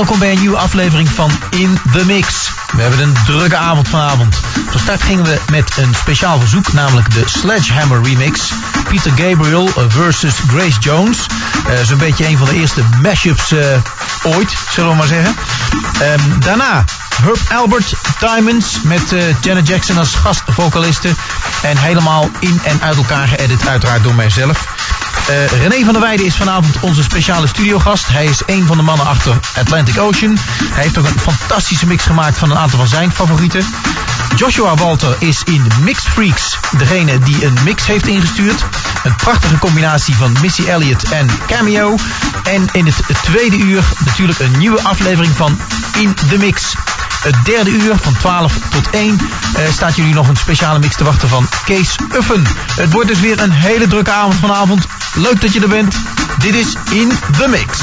Welkom bij een nieuwe aflevering van In The Mix. We hebben een drukke avond vanavond. Van start gingen we met een speciaal verzoek, namelijk de Sledgehammer remix. Peter Gabriel versus Grace Jones. Zo'n beetje een van de eerste mashups ooit, zullen we maar zeggen. Daarna Herb Alpert, Diamonds met Janet Jackson als gastvocaliste. En helemaal in en uit elkaar geëdit, uiteraard door mijzelf. René van der Weijden is vanavond onze speciale studiogast. Hij is een van de mannen achter Atlantic Ocean. Hij heeft ook een fantastische mix gemaakt van een aantal van zijn favorieten. Joshua Walter is in Mix Freaks degene die een mix heeft ingestuurd. Een prachtige combinatie van Missy Elliott en Cameo. En in het tweede uur natuurlijk een nieuwe aflevering van In The Mix. Het derde uur van 12 tot 1 staat jullie nog een speciale mix te wachten van Kees Uffen. Het wordt dus weer een hele drukke avond vanavond. Leuk dat je er bent. Dit is In The Mix.